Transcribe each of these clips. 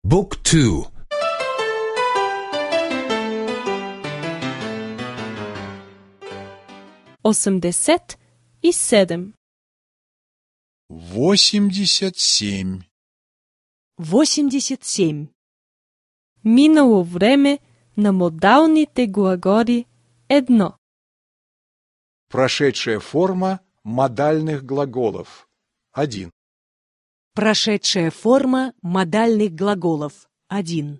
Book 2. 87. 87. 87. Минало време на модалните глаголи 1. Прошедшая форма модальных глаголов. 1. Прошедшая форма модальных глаголов. 1.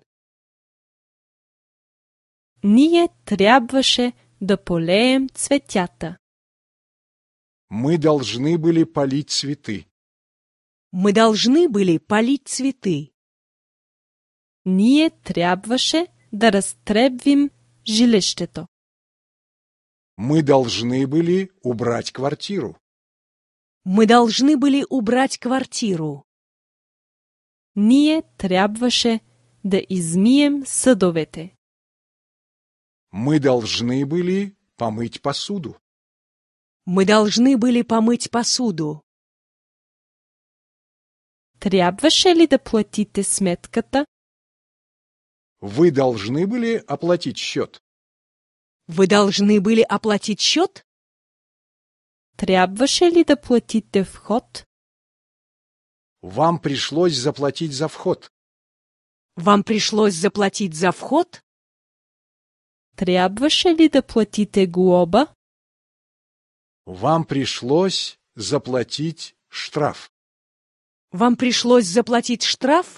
Ние трябваше да полеем цветята. Мы должны были полить цветы. Мы должны были полить цветы. Ние трябваше да разтребвим жилището. Мы должны были убрать квартиру. Мы должны были убрать квартиру. Ние трябваше да измием съдовете. Мы должны были помыть посуду. Мы должны были помыть посуду. Трябваше ли да платите сметката? Вы должны были оплатить счет. Вы должны были оплатить счет? Трябваше ли да платите вход? Вам пришлось заплатить за вход. Вам пришлось заплатить за вход? Трябваше ли да платите глоба? Вам пришлось заплатить штраф. Вам пришлось заплатить штраф?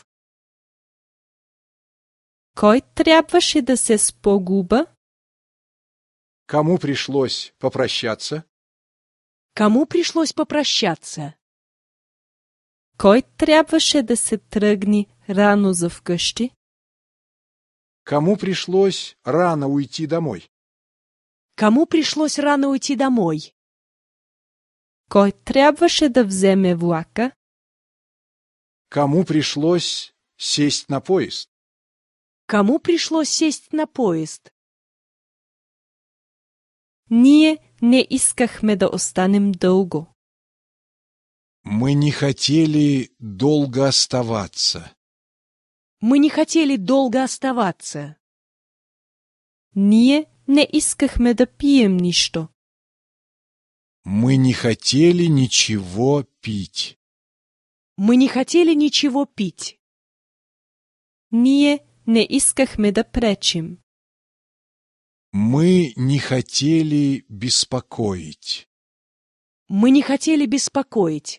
Кой трябваше да се спогуба? Кому пришлось попрощаться? Кому пришлось попрощаться? Кой трябваше да се тръгне рано за вкъщи? Кому пришлось рано уйти домой? Кому пришлось рано уйти домой? Кой трябваше да вземе влака? Кому пришлось сесть на поезд? Кому пришлось сесть на поезд? Ние не искахме да останем дълго. Мы не хотели долго оставаться. Мы не хотели долго оставаться. Ние не искахме да пием нищо. Мы не хотели ничего пить. Мы не хотели ничего пить. Ние не искахме да пречим. Мы не хотели беспокоить. Мы не хотели беспокоить.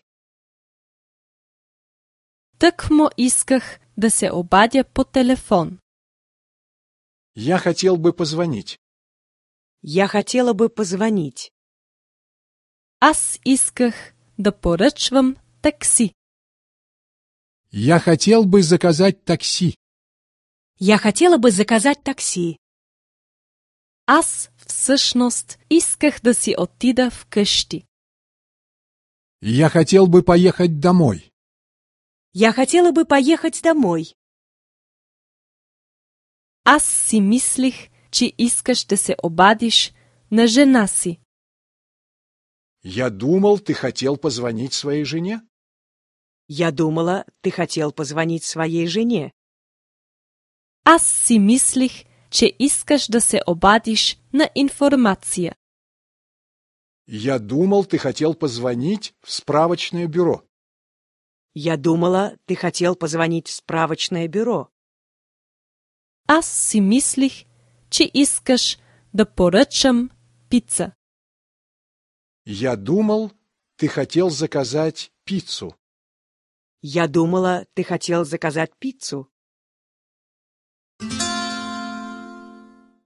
Тъкмо исках да се обадя по телефон. Я хотел бы позвонить. Я хотела бы позвонить. Аз исках да поръчвам такси. Я хотел бы заказать такси. Я хотела бы заказать такси. Аз всъщност исках да си отида вкъщи. Я хотел бы поехать домой. Я хотела бы поехать домой. Аз си мислих, че искаш да се обадиш на жена си. Я думал, ты хотел позвонить своей жене. Я думала, ты хотел позвонить своей жене. Аз си мислих, че искаш да се обадиш на информация. Я думал, ты хотел позвонить в справочное бюро. Я думала, ты хотел позвонить в справочное бюро. Аз си мислих, че искаш да поръчам пица. Я думал, ты хотел заказать пиццу. Я думала, ты хотел заказать пиццу.